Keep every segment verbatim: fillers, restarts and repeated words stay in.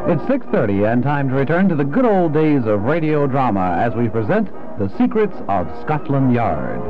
It's six thirty and time to return to the good old days of radio drama as we present The Secrets of Scotland Yard.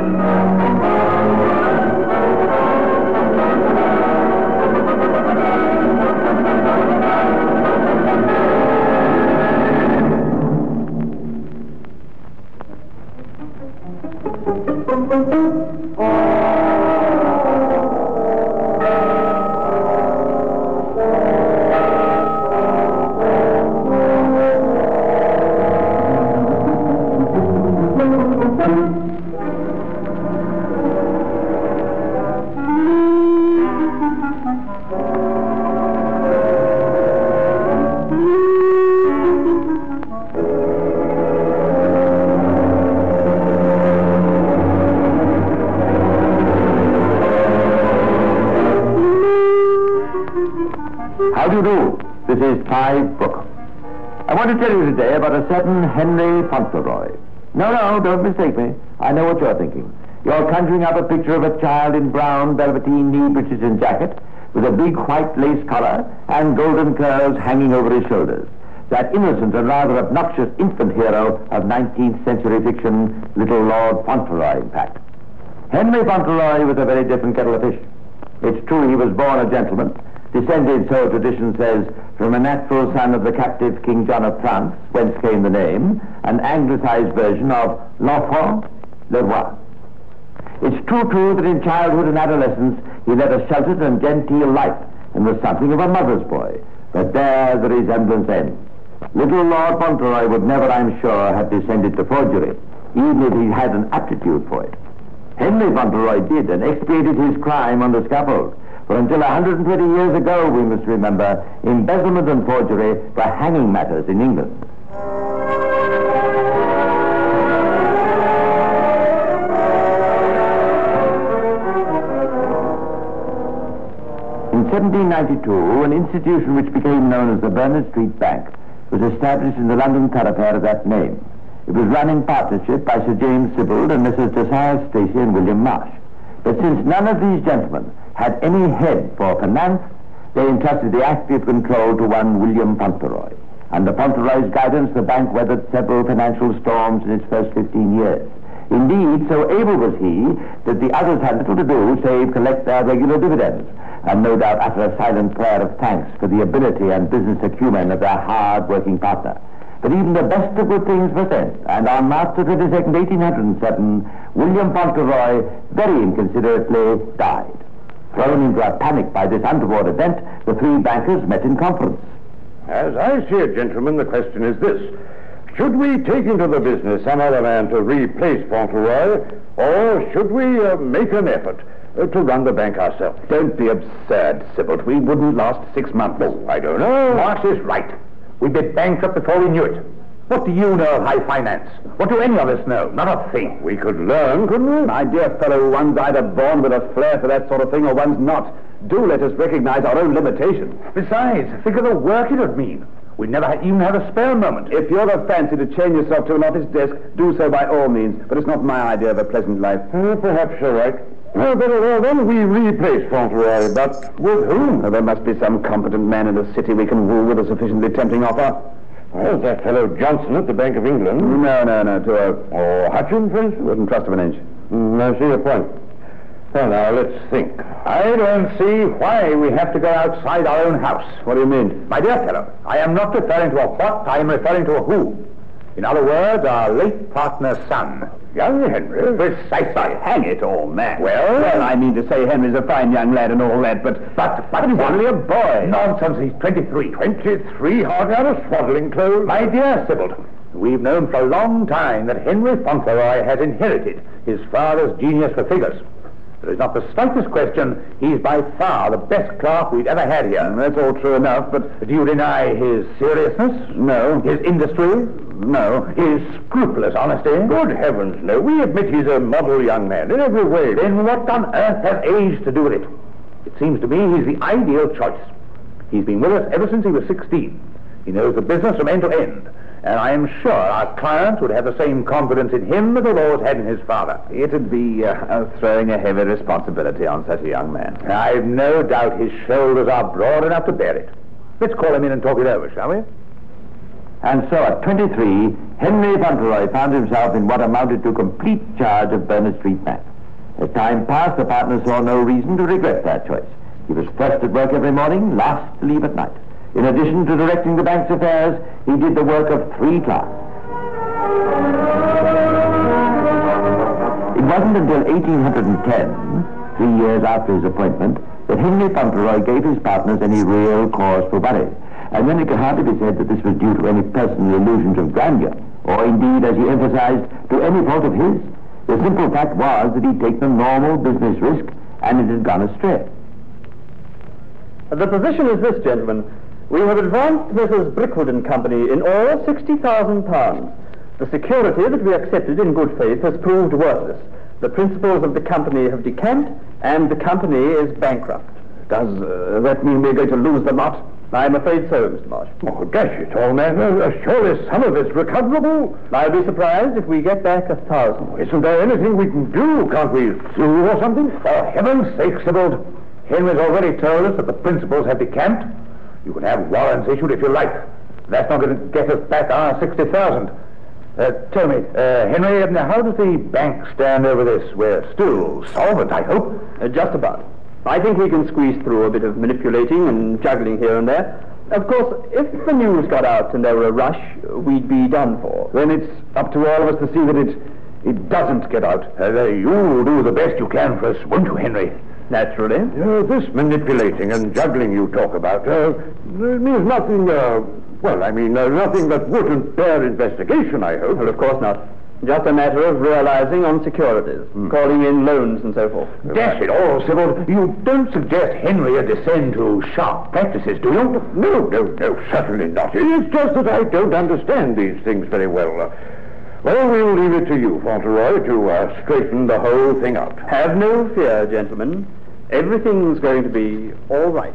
How do you do? This is Clive Brooke. I want to tell you today about a certain Henry Fauntleroy. No, no, don't mistake me. I know what you're thinking. You're conjuring up a picture of a child in brown velveteen knee breeches and jacket, with a big white lace collar and golden curls hanging over his shoulders. That innocent and rather obnoxious infant hero of nineteenth century fiction, Little Lord Fauntleroy, in fact. Henry Fauntleroy was a very different kettle of fish. It's true he was born a gentleman, descended, so tradition says, from a natural son of the captive King John of France, whence came the name, an anglicized version of l'enfant, le roi. It's true, too, that in childhood and adolescence he led a sheltered and genteel life and was something of a mother's boy. But there the resemblance ends. Little Lord Fauntleroy would never, I'm sure, have descended to forgery, even if he had an aptitude for it. Henry Fauntleroy did and expiated his crime on the scaffold. For until one hundred twenty years ago, we must remember, embezzlement and forgery were hanging matters in England. In seventeen ninety-two, an institution which became known as the Bernard Street Bank was established in the London thoroughfare of that name. It was run in partnership by Sir James Sibbald and Messrs Josiah Stacey and William Marsh. But since none of these gentlemen had any head for finance, they entrusted the active control to one William Fauntleroy. Under Fauntleroy's guidance, the bank weathered several financial storms in its first fifteen years. Indeed, so able was he that the others had little to do save collect their regular dividends, and no doubt utter a silent prayer of thanks for the ability and business acumen of their hard-working partner. But even the best of good things was end, and on March the twenty-second, eighteen oh seven, William Fauntleroy very inconsiderately died. Thrown into a panic by this untoward event, the three bankers met in conference. As I see it, gentlemen, the question is this. Should we take into the business some other man to replace Fauntleroy, or should we uh, make an effort uh, to run the bank ourselves? Don't be absurd, Sibbald. We wouldn't last six months. Oh, I don't know. Marsh is right. We'd be bankrupt before we knew it. What do you know of high finance? What do any of us know? Not a thing. We could learn, couldn't we? My dear fellow, one's either born with a flair for that sort of thing or one's not. Do let us recognize our own limitations. Besides, think of the work it would mean. We'd never ha- even have a spare moment. If you're a fancy to chain yourself to an office desk, do so by all means. But it's not my idea of a pleasant life. Uh, perhaps you're right. Well, very well, then we replace Fauntleroy, but with whom? Well, there must be some competent man in the city we can woo with a sufficiently tempting offer. Well, that fellow Johnson at the Bank of England. No, no, no, to a... Or Hutchins, for instance? Wouldn't trust him an inch. Mm, I see your point. Well, now, let's think. I don't see why we have to go outside our own house. What do you mean? My dear fellow, I am not referring to a what, I am referring to a who. In other words, our late partner's son. Young Henry? Precisely. Hang it all, man. Well, well, I mean to say Henry's a fine young lad and all that, but... But, but he's only a boy. Nonsense, he's twenty-three. Twenty-three, hardly out of swaddling clothes. My dear Sibbald, we've known for a long time that Henry Fauntleroy has inherited his father's genius for figures. There is not the slightest question he's by far the best clerk we've ever had here. That's all true enough, but... Do you deny his seriousness? No. His industry? No. His scrupulous honesty? Good heavens, no. We admit he's a model young man in every way. Then what on earth has age to do with it? It seems to me he's the ideal choice. He's been with us ever since he was sixteen. He knows the business from end to end. And I am sure our clients would have the same confidence in him that they've always had in his father. It'd be uh, uh, throwing a heavy responsibility on such a young man. I've no doubt his shoulders are broad enough to bear it. Let's call him in and talk it over, shall we? And so at twenty-three, Henry Fauntleroy found himself in what amounted to complete charge of Berners Street Bank. As time passed, the partner saw no reason to regret that choice. He was first at work every morning, last to leave at night. In addition to directing the bank's affairs, he did the work of three clerks. It wasn't until eighteen ten, three years after his appointment, that Henry Fauntleroy gave his partners any real cause for worry. And then it could hardly be said that this was due to any personal illusions of grandeur, or indeed, as he emphasized, to any fault of his. The simple fact was that he'd taken a normal business risk, and it had gone astray. The position is this, gentlemen. We have advanced Messrs. Brickwood and Company in all sixty thousand pounds. The security that we accepted in good faith has proved worthless. The principals of the company have decamped, and the company is bankrupt. Does uh, that mean we're going to lose the lot? I'm afraid so, Mister Marsh. Oh, dash it all, man. Uh, surely some of it's recoverable. I'll be surprised if we get back a thousand. Isn't there anything we can do? Can't we sue or something? For heaven's sake, Sybil. Henry's already told us that the principals have decamped. You can have warrants issued if you like. That's not going to get us back our sixty thousand. Uh, tell me, uh, Henry, how does the bank stand over this? We're still solvent, I hope. Uh, just about. I think we can squeeze through a bit of manipulating and juggling here and there. Of course, if the news got out and there were a rush, we'd be done for. Then it's up to all of us to see that it it doesn't get out. Uh, you'll do the best you can for us, won't you, Henry? Naturally. Uh, this manipulating and juggling you talk about uh, means nothing, uh, well, I mean, uh, nothing that wouldn't bear investigation, I hope. Well, of course not. Just a matter of realizing on securities, mm. calling in loans and so forth. Dash it all, Sybil. You don't suggest Henry a descend to sharp practices, do you? No, no, no, certainly not. It's just that I don't understand these things very well. Uh, well, we'll leave it to you, Fauntleroy, to uh, straighten the whole thing out. Have no fear, gentlemen. Everything's going to be all right.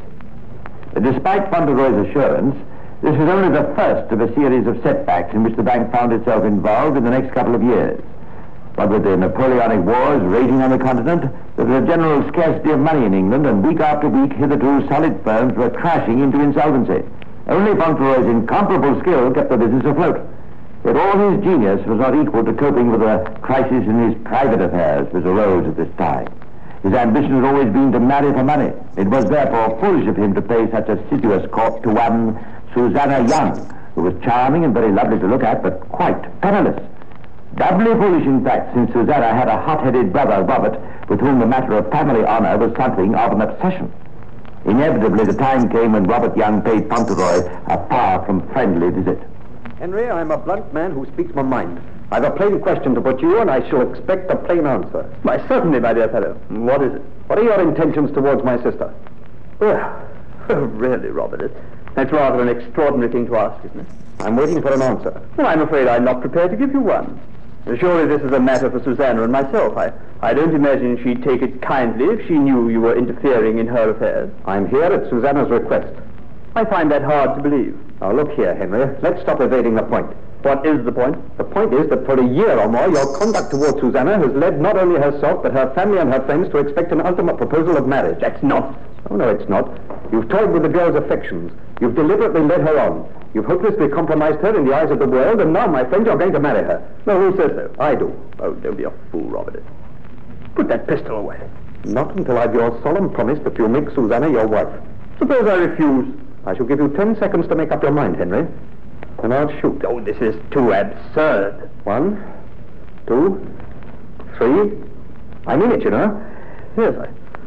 Despite Fauntleroy's assurance, this was only the first of a series of setbacks in which the bank found itself involved in the next couple of years. But with the Napoleonic Wars raging on the continent, there was a general scarcity of money in England, and week after week, hitherto solid firms were crashing into insolvency. Only Fauntleroy's incomparable skill kept the business afloat. Yet all his genius was not equal to coping with the crisis in his private affairs which arose at this time. His ambition had always been to marry for money. It was therefore foolish of him to pay such assiduous court to one Susanna Young, who was charming and very lovely to look at, but quite penniless. Doubly foolish, in fact, since Susanna had a hot-headed brother, Robert, with whom the matter of family honor was something of an obsession. Inevitably, the time came when Robert Young paid Fauntleroy a far from friendly visit. Henry, I'm a blunt man who speaks my mind. I've a plain question to put you, and I shall expect a plain answer. Why, certainly, my dear fellow. What is it? What are your intentions towards my sister? Well, really, Robert, it, that's rather an extraordinary thing to ask, isn't it? I'm waiting for an answer. Well, I'm afraid I'm not prepared to give you one. Surely this is a matter for Susanna and myself. I, I don't imagine she'd take it kindly if she knew you were interfering in her affairs. I'm here at Susanna's request. I find that hard to believe. Now, look here, Henry. Let's stop evading the point. What is the point? The point is that for a year or more, your conduct towards Susanna has led not only herself, but her family and her friends to expect an ultimate proposal of marriage. That's not. Oh, no, it's not. You've toyed with the girl's affections. You've deliberately led her on. You've hopelessly compromised her in the eyes of the world, and now, my friend, you're going to marry her. No, who says so? I do. Oh, don't be a fool, Robert. Put that pistol away. Not until I've your solemn promise that you'll make Susanna your wife. Suppose I refuse? I shall give you ten seconds to make up your mind, Henry. And I'll shoot. Oh, this is too absurd. One, two, three. I mean it, you know. Yes,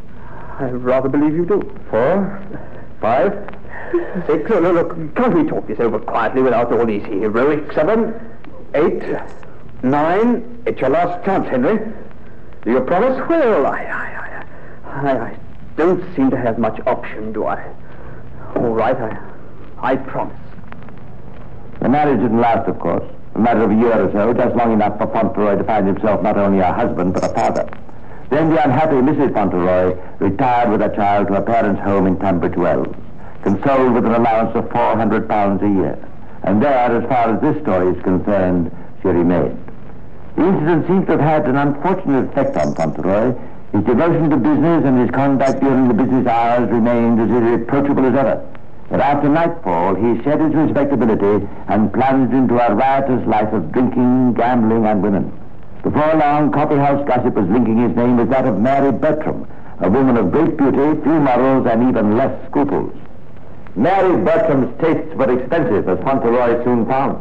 I, I rather believe you do. Four, five, six. No, no, look, can't we talk this over quietly without all these heroics? Seven, eight, nine. It's your last chance, Henry. Do you promise? Well, I, I, I, I, I don't seem to have much option, do I? All right, I, I promise. The marriage didn't last, of course. A matter of a year or so, just long enough for Fauntleroy to find himself not only a husband, but a father. Then the unhappy Missus Fauntleroy retired with her child to her parents' home in Tunbridge Wells, consoled with an allowance of four hundred pounds a year. And there, as far as this story is concerned, she remained. The incident seems to have had an unfortunate effect on Fauntleroy. His devotion to business and his conduct during the business hours remained as irreproachable as ever. But after nightfall, he shed his respectability and plunged into a riotous life of drinking, gambling, and women. Before long, coffee-house gossip was linking his name with that of Mary Bertram, a woman of great beauty, few morals, and even less scruples. Mary Bertram's tastes were expensive, as Fauntleroy soon found.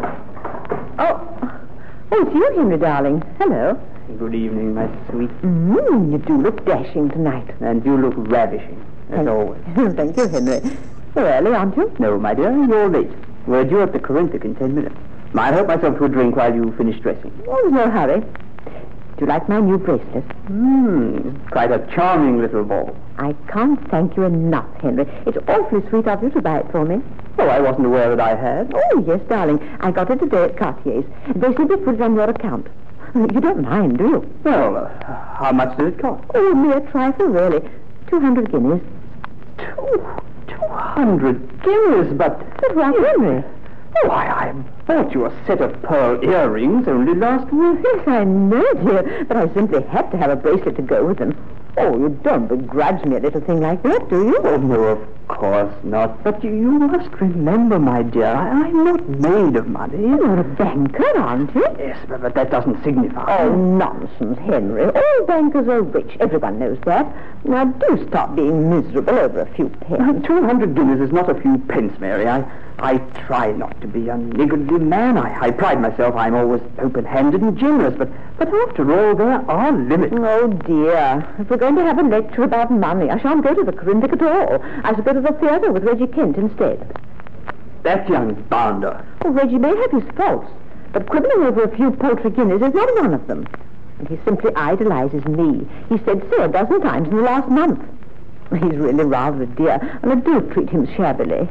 Oh, oh, it's you, Henry, darling. Hello. Good evening, my sweet. Mm, you do look dashing tonight. And you look ravishing, as Thank always. Thank you, Henry. You're early, aren't you? No, my dear, you're late. We're due at the Corinthic in ten minutes. I'll help myself to a drink while you finish dressing. Oh, there's no hurry. Do you like my new bracelet? Hmm, quite a charming little ball. I can't thank you enough, Henry. It's awfully sweet of you to buy it for me. Oh, I wasn't aware that I had. Oh, yes, darling. I got it today at Cartier's. They said they put it on your account. You don't mind, do you? Well, uh, how much did it cost? Oh, mere trifle, really. Two hundred guineas. Two, two hundred guineas, but... But why, Henry? Oh, I, I bought you a set of pearl earrings only last week. Yes, I know, dear, but I simply had to have a bracelet to go with them. Oh, you don't begrudge me a little thing like that, do you? Oh, no, of course not. But you, you must remember, my dear, I, I'm not made of money. You're a banker, aren't you? Yes, but, but that doesn't signify. Oh, nonsense, Henry. All bankers are rich. Everyone knows that. Now, do stop being miserable over a few pence. Two hundred guineas is not a few pence, Mary. I, I try not to be a niggardly man. I, I pride myself I'm always open-handed and generous, but, but after all, there are limits. Oh, dear. If we're going to have a lecture about money, I shan't go to the Corinthic at all. I shall go to the theatre with Reggie Kent instead. That young bounder. Oh, Reggie may have his faults, but quibbling over a few paltry guineas is not one of them. And he simply idolizes me. He said so a dozen times in the last month. He's really rather a dear, and I do treat him shabbily.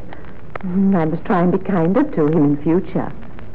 I must try and be kinder to him in future.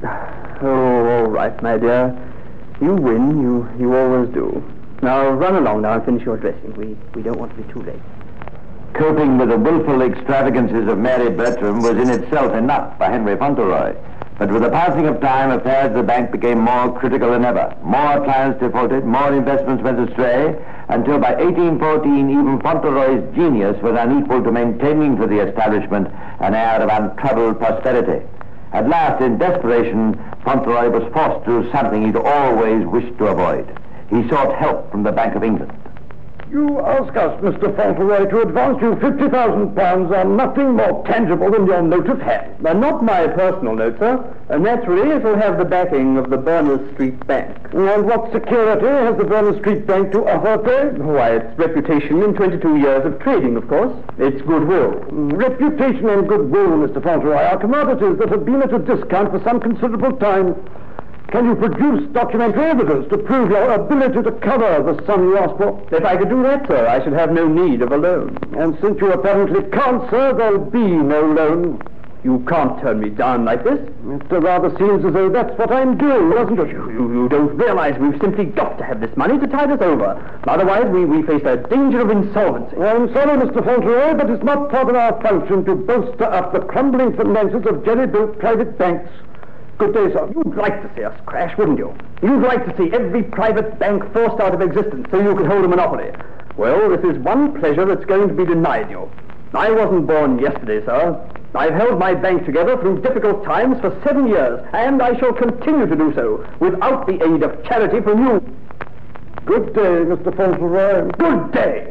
Oh, all right, my dear. You win. You you always do. Now, run along now and finish your dressing. We, we don't want to be too late. Coping with the willful extravagances of Mary Bertram was in itself enough for Henry Fauntleroy. But with the passing of time, affairs at the bank became more critical than ever. More clients defaulted, more investments went astray, until by eighteen fourteen, even Fauntleroy's genius was unequal to maintaining for the establishment an air of untroubled prosperity. At last, in desperation, Fauntleroy was forced to do something he'd always wished to avoid. He sought help from the Bank of England. You ask us, Mister Fauntleroy, to advance you fifty thousand pounds on nothing more tangible than your note of hand. But not my personal note, sir. Uh, naturally, it will have the backing of the Berners Street Bank. And what security has the Berners Street Bank to offer, pray? Why, its reputation in twenty-two years of trading, of course. Its goodwill. Reputation and goodwill, Mister Fauntleroy, are commodities that have been at a discount for some considerable time. Can you produce documentary evidence to prove your ability to cover the sum you ask for? If I could do that, sir, I should have no need of a loan. And since you apparently can't, sir, there'll be no loan. You can't turn me down like this. It rather seems as though that's what I'm doing, doesn't it? You, you, you don't realize we've simply got to have this money to tide us over. Otherwise, we, we face a danger of insolvency. I'm sorry, Mister Fauntleroy, but it's not part of our function to bolster up the crumbling finances of jerry-built private banks. Good day, sir. You'd like to see us crash, wouldn't you? You'd like to see every private bank forced out of existence so you could hold a monopoly. Well, this is one pleasure that's going to be denied you. I wasn't born yesterday, sir. I've held my bank together through difficult times for seven years, and I shall continue to do so without the aid of charity from you. Good day, Mister Fauntleroy. Good day.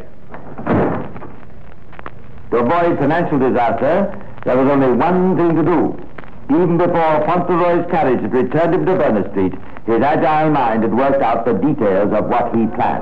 To avoid financial disaster, there was only one thing to do. Even before Fauntleroy's carriage had returned him to Berners Street, his agile mind had worked out the details of what he planned.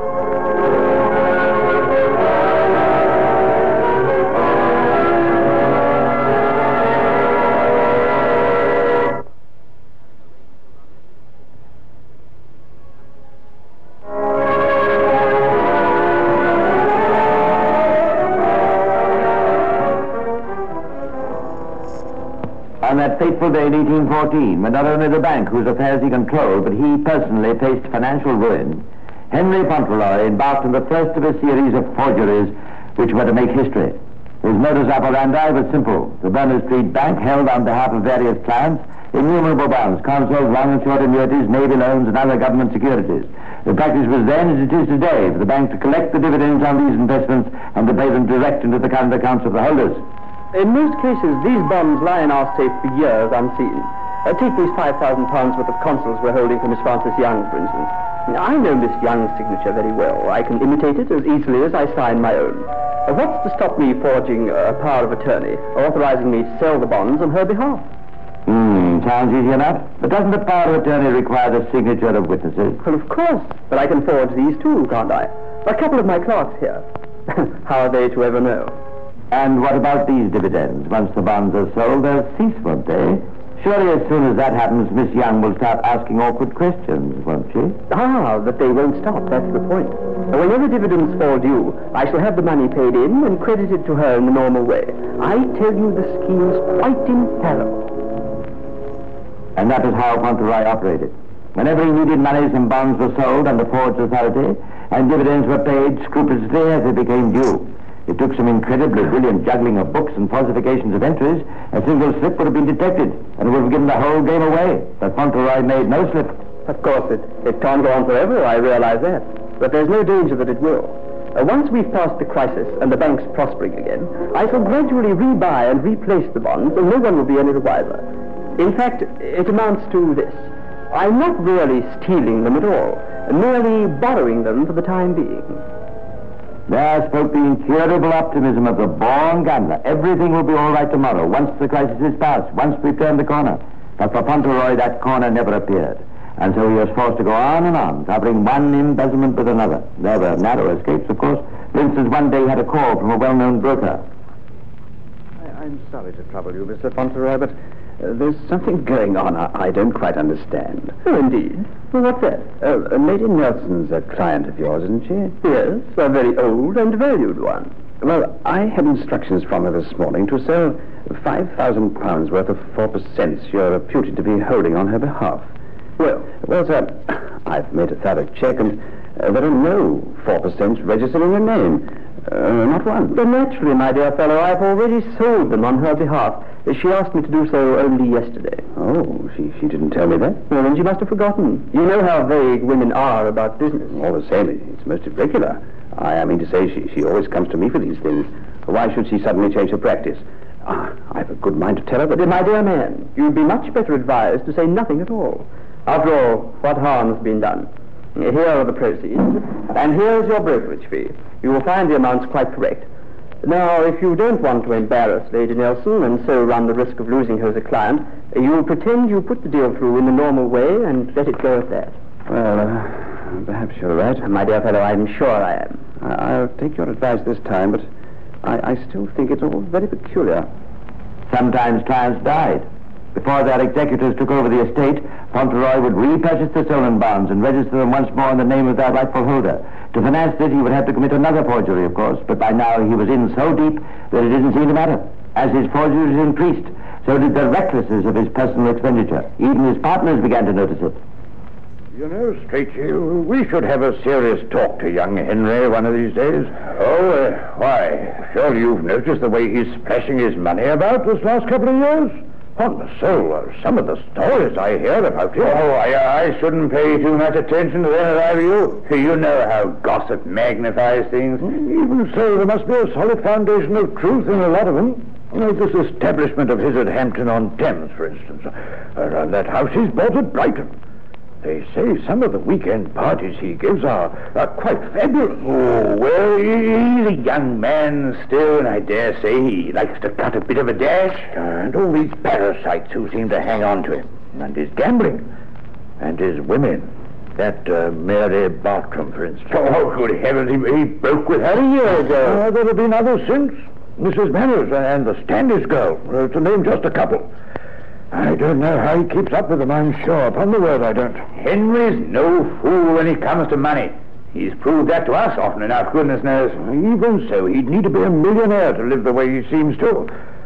On that fateful day in eighteen fourteen, when not only the bank whose affairs he controlled, but he personally faced financial ruin, Henry Fauntleroy embarked on the first of a series of forgeries which were to make history. His modus operandi was simple. The Berners Street Bank held on behalf of various clients innumerable bonds, consols, long and short annuities, navy loans, and other government securities. The practice was then, as it is today, for the bank to collect the dividends on these investments and to pay them direct into the current accounts of the holders. In most cases, these bonds lie in our safe for years unseen. Uh, take these five thousand pounds worth of consols we're holding for Miss Frances Young, for instance. I know Miss Young's signature very well. I can imitate it as easily as I sign my own. Uh, what's to stop me forging a power of attorney, authorizing me to sell the bonds on her behalf? Hmm, sounds easy enough. But doesn't the power of attorney require the signature of witnesses? Well, of course. But I can forge these too, can't I? A couple of my clerks here. How are they to ever know? And what about these dividends? Once the bonds are sold, they'll cease, won't they? Surely as soon as that happens, Miss Young will start asking awkward questions, won't she? Ah, but they won't stop. That's the point. Whenever dividends fall due, I shall have the money paid in and credited to her in the normal way. I tell you, the scheme's quite infallible. And that is how Fauntleroy operated. Whenever he needed money, some bonds were sold under forged authority, and dividends were paid scrupulously as they became due. It took some incredibly brilliant juggling of books and falsifications of entries. A single slip would have been detected, and would have given the whole game away. But Fauntleroy made no slip. Of course, it, it can't go on forever, I realize that. But there's no danger that it will. Uh, once we've passed the crisis and the bank's prospering again, I shall gradually rebuy and replace the bonds, and no one will be any the wiser. In fact, it amounts to this. I'm not really stealing them at all, merely borrowing them for the time being. There spoke the incurable optimism of the born gambler. Everything will be all right tomorrow, once the crisis is past, once we've turned the corner. But for Fauntleroy, that corner never appeared. And so he was forced to go on and on, covering one embezzlement with another. There were narrow escapes, of course. For instance, one day he had a call from a well-known broker. I, I'm sorry to trouble you, Mister Fauntleroy, but uh, there's something going on I, I don't quite understand. Oh, indeed? Well, what's that? Uh, uh, Lady Nelson's a client of yours, isn't she? Yes, a very old and valued one. Well, I had instructions from her this morning to sell five thousand pounds worth of four percent you're reputed to be holding on her behalf. Well, well, sir, I've made a thorough check, and uh, there are no four percent registered in her name. Uh, not one. But naturally, my dear fellow, I've already sold them on her behalf. She asked me to do so only yesterday. Oh, she, she didn't tell me that? Well, then she must have forgotten. You know how vague women are about business. All the same, it's most irregular. I, I mean to say, she, she always comes to me for these things. Why should she suddenly change her practice? Ah, I've a good mind to tell her, but... My dear man, you'd be much better advised to say nothing at all. After all, what harm has been done? Here are the proceeds, and here's your brokerage fee. You will find the amounts quite correct. Now, if you don't want to embarrass Lady Nelson and so run the risk of losing her as a client, you'll pretend you put the deal through in the normal way and let it go at that. Well, uh, perhaps you're right. My dear fellow, I'm sure I am. I, I'll take your advice this time, but I, I still think it's all very peculiar. Sometimes clients died. Before their executors took over the estate, Fauntleroy would repurchase the stolen bonds and register them once more in the name of their rightful holder. To finance this, he would have to commit another forgery, of course, but by now he was in so deep that it didn't seem to matter. As his forgeries increased, so did the recklessness of his personal expenditure. Even his partners began to notice it. You know, Strachey, we should have a serious talk to young Henry one of these days. Oh, uh, why, surely you've noticed the way he's splashing his money about this last couple of years? On the soul, uh, some of the stories I hear about him. Oh, I, I shouldn't pay too much attention to them if I were you. You know how gossip magnifies things. Even so, there must be a solid foundation of truth in a lot of them. Like this establishment of his at Hampton-on-Thames, for instance. Uh, and that house he's bought at Brighton. They say some of the weekend parties he gives are, are quite fabulous. Oh, well, he's a young man still, and I dare say he likes to cut a bit of a dash. And all these parasites who seem to hang on to him. And his gambling. And his women. That uh, Mary Bartram, for instance. Oh, good heavens, he, he broke with her a year ago. Uh, there have been others since. Missus Manners and the Standish girl, uh, to name just a couple. I don't know how he keeps up with them, I'm sure. Upon the word, I don't. Henry's no fool when it comes to money. He's proved that to us often enough, goodness knows. Even so, he'd need to be a millionaire to live the way he seems to.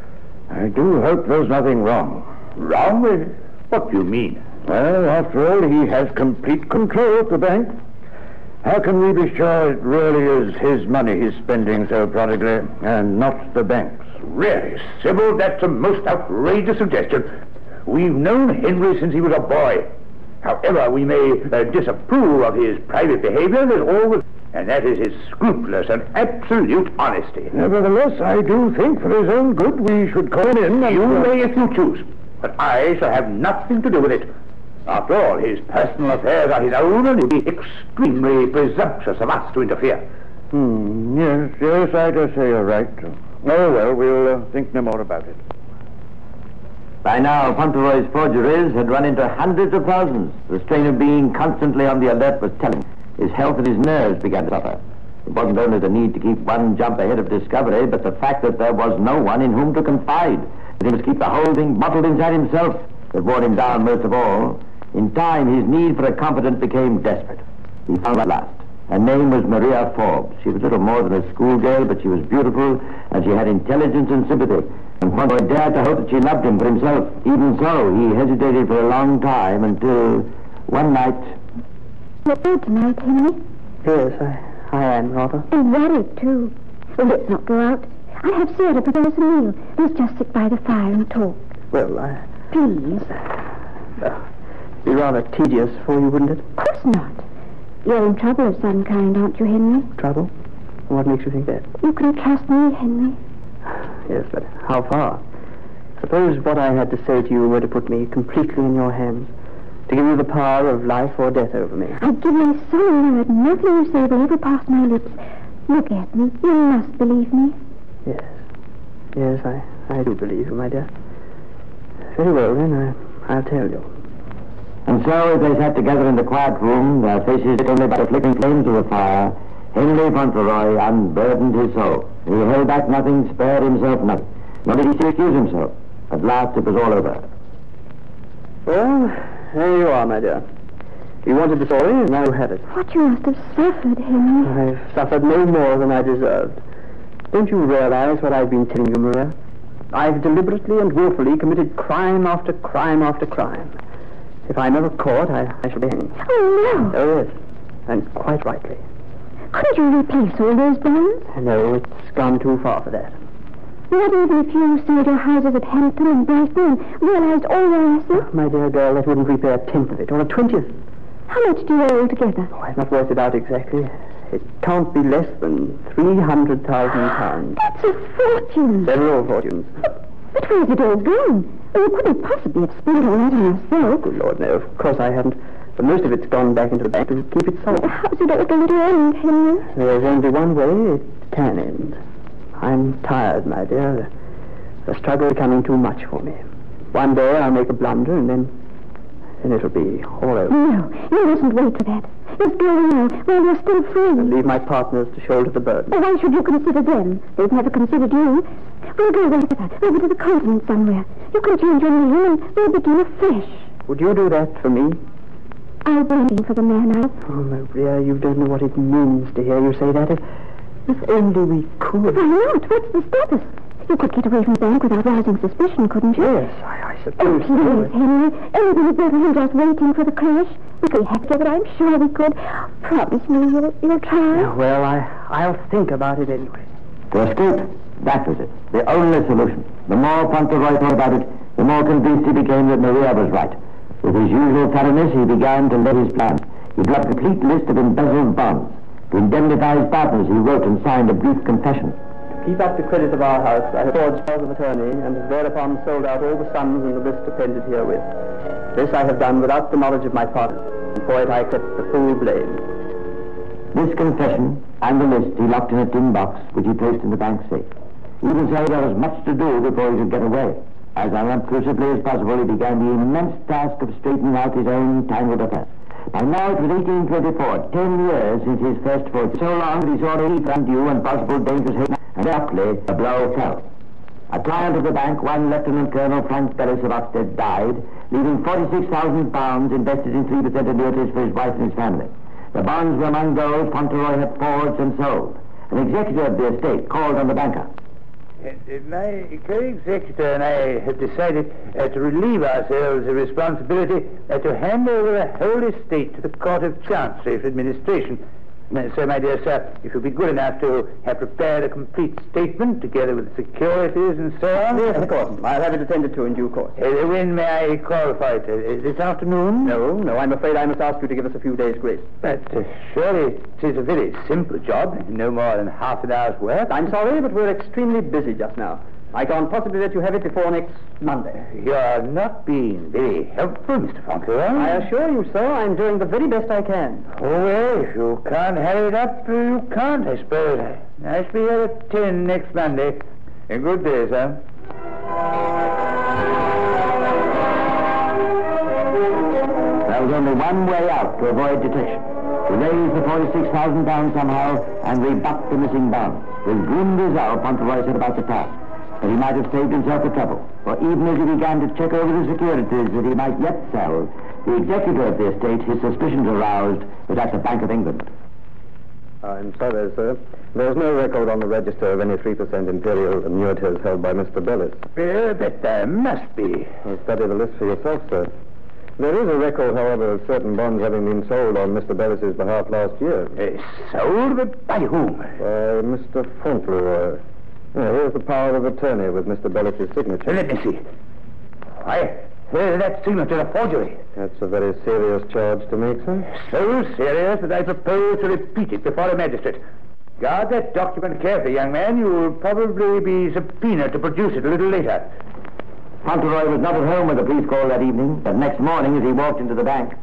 I do hope there's nothing wrong. Wrong? What do you mean? Well, after all, he has complete control of the bank. How can we be sure it really is his money he's spending so prodigally, and not the bank's? Really, Sybil, that's a most outrageous suggestion. We've known Henry since he was a boy. However we may uh, disapprove of his private behavior, there's always... and that is his scrupulous and absolute honesty. Nevertheless, I do think for his own good we should call him in and... You may if you choose, but I shall have nothing to do with it. After all, his personal affairs are his own, and it would be extremely presumptuous of us to interfere. Hmm, yes, yes, I dare say you're right. Oh, well, we'll uh, think no more about it. By now, Fauntleroy's forgeries had run into hundreds of thousands. The strain of being constantly on the alert was telling. His health and his nerves began to suffer. It wasn't only the need to keep one jump ahead of discovery, but the fact that there was no one in whom to confide, that he must keep the whole thing bottled inside himself, that wore him down most of all. In time, his need for a confidant became desperate. He found her at last. Her name was Maria Forbes. She was little more than a schoolgirl, but she was beautiful, and she had intelligence and sympathy. And Fauntleroy dared to hope that she loved him for himself. Even so, he hesitated for a long time until one night... You're bad tonight, Henry. Yes, I, I am, rather. And worried, too. Well, let's not go out. I'll have Sarah prepare us a meal. Let's just sit by the fire and talk. Well, I... Please. Uh, it'd be rather tedious for you, wouldn't it? Of course not. You're in trouble of some kind, aren't you, Henry? Trouble? What makes you think that? You can trust me, Henry. Yes, but how far? Suppose what I had to say to you were to put me completely in your hands, to give you the power of life or death over me. I give my solemn word nothing you say will ever pass my lips. Look at me. You must believe me. Yes. Yes, I, I do believe you, my dear. Very well, then, I, I'll tell you. And so, as they sat together in the quiet room, their faces lit only by the flickering flames of the fire, Henry Fauntleroy unburdened his soul. He held back nothing, spared himself nothing. Nor did he excuse himself. At last, it was all over. Well, there you are, my dear. You wanted the story, and now you have it. What you must have suffered, Henry. I've suffered no more than I deserved. Don't you realize what I've been telling you, Maria? I've deliberately and willfully committed crime after crime after crime. If I'm ever caught, I, I shall be hanged. Oh, no. Oh, yes. And quite rightly. Couldn't you replace all those bonds? No, it's gone too far for that. Not even if you sold your houses at Hampton and Brighton and realized all your assets? My dear girl, that wouldn't repay a tenth of it, or a twentieth. How much do you owe altogether? Oh, I've not worked it out exactly. It can't be less than three hundred thousand pounds. That's a fortune. Several fortunes. But, but where's it all gone? Oh, you couldn't possibly have spent all that on yourself. Good Lord, no. Of course I haven't. But most of it's gone back into the bank to keep it solid. How's it all going to end, Henry? There's only one way it can end. I'm tired, my dear. The, the struggle is becoming too much for me. One day I'll make a blunder, and then... then it'll be all over. No, you mustn't wait for that. Just go now, while you're still free. And leave my partners to shoulder the burden. Oh, why should you consider them? They've never considered you. We'll go away together, over to the continent somewhere. You can change your name, and we'll begin afresh. Would you do that for me? I'll be waiting for the man I... Oh, Maria, you don't know what it means to hear you say that. If, if only we could. Why not? What's the status? You could get away from the bank without rousing suspicion, couldn't you? Yes, I, I Oh, suppose so. please, Henry. Anything is better than just waiting for the crash. We could have together, I'm sure we could. Promise me you'll, you'll try. Yeah, well, I, I'll think about it anyway. To escape, that was it. The only solution. The more Fauntleroy thought about it, the more convinced he became that Maria was right. With his usual thoroughness, he began to lay his plan. He drew up a complete list of embezzled bonds. To indemnify his partners, he wrote and signed a brief confession. To keep up the credit of our house, I have forged powers of attorney and have thereupon sold out all the sums in the list appended herewith. This I have done without the knowledge of my partner, and for it I accept the full blame. This confession and the list he locked in a tin box, which he placed in the bank safe. Even so, there was much to do before he could get away. As unobtrusively as possible, he began the immense task of straightening out his own tangled affairs. By now it was eighteen twenty-four, ten years since his first fortune. So long that he saw the heat undue and possible dangerous hate, and abruptly the blow fell. A client of the bank, one Lieutenant Colonel Frank Bellis of Oxted, died, leaving forty-six thousand pounds invested in three percent annuities for his wife and his family. The bonds were among those Fauntleroy had forged and sold. An executor of the estate called on the banker. Uh, my co-executor and I have decided uh, to relieve ourselves of responsibility uh, to hand over the whole estate to the Court of Chancery for administration. So, my dear sir, if you'll be good enough to have prepared a complete statement together with securities and so on. Yes, of course. I'll have it attended to in due course. Uh, when may I call for it? Uh, this afternoon? No, no, I'm afraid I must ask you to give us a few days' grace. But uh, surely it is a very simple job, no more than half an hour's work. I'm sorry, but we're extremely busy just now. I can't possibly let you have it before next Monday. You're not being very helpful, Mister Fauntleroy. I assure you, sir, I'm doing the very best I can. Oh, well, if you can't hurry it up, you can't, I suppose. I shall be here at ten next Monday. A good day, sir. There was only one way out to avoid detection. To raise the forty-six thousand pounds somehow and rebuff the missing bonds. With grim resolve, Fauntleroy set about the task. But he might have saved himself the trouble, for even as he began to check over the securities that he might yet sell, the executor of the estate, his suspicions aroused, was at the Bank of England. I'm sorry, sir. There's no record on the register of any three percent imperial annuities held by Mister Bellis. Uh, but there must be. Well, study the list for yourself, sir. There is a record, however, of certain bonds having been sold on Mister Bellis's behalf last year. Uh, sold? But by whom? By Mister Fauntleroy. Yeah, here's the power of attorney with Mister Bellis's signature. Let me see. Why, uh, that signature a forgery. That's a very serious charge to make, sir. So serious that I propose to repeat it before a magistrate. Guard that document carefully, young man. You will probably be subpoenaed to produce it a little later. Fauntleroy was not at home when the police called that evening, but next morning as he walked into the bank.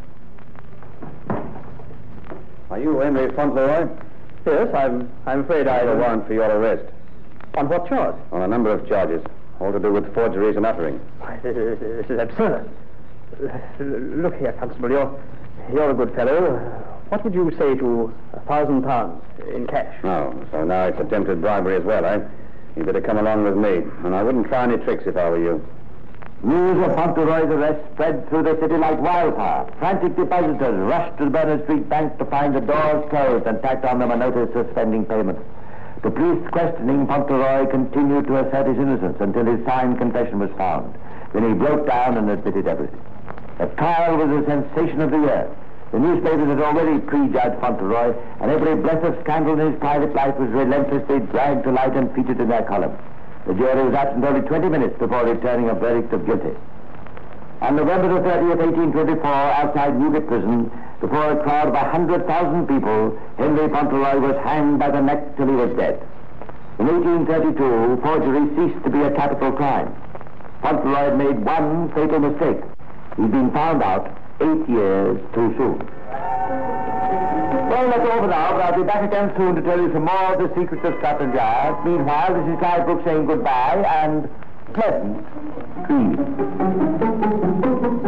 Are you Henry Fauntleroy? Yes, I'm, I'm afraid I I... have a warrant for your arrest. On what charge? On a number of charges, all to do with forgeries and uttering. Why, this is, this is absurd. Look here, Constable, you're, you're a good fellow. What would you say to a thousand pounds in cash? Oh, so now it's attempted bribery as well, eh? You'd better come along with me, and I wouldn't try any tricks if I were you. News of Fauntleroy's arrest spread through the city like wildfire. Frantic depositors rushed to the Berners Street Bank to find the doors closed and tacked on them a notice suspending payments. The police questioning Fauntleroy continued to assert his innocence until his signed confession was found. Then he broke down and admitted everything. The trial was a sensation of the year. The newspapers had already prejudged Fauntleroy, and every breath of scandal in his private life was relentlessly dragged to light and featured in their columns. The jury was absent only twenty minutes before returning a verdict of guilty. On November the thirtieth, eighteen twenty-four, outside Newgate Prison, before a crowd of a hundred thousand people, Henry Fauntleroy was hanged by the neck till he was dead. In eighteen thirty-two, forgery ceased to be a capital crime. Fauntleroy had made one fatal mistake. He'd been found out eight years too soon. Well, that's all for now, but I'll be back again soon to tell you some more of the secrets of Scotland Yard. Meanwhile, this is Clive Brooks saying goodbye and pleasant dreams.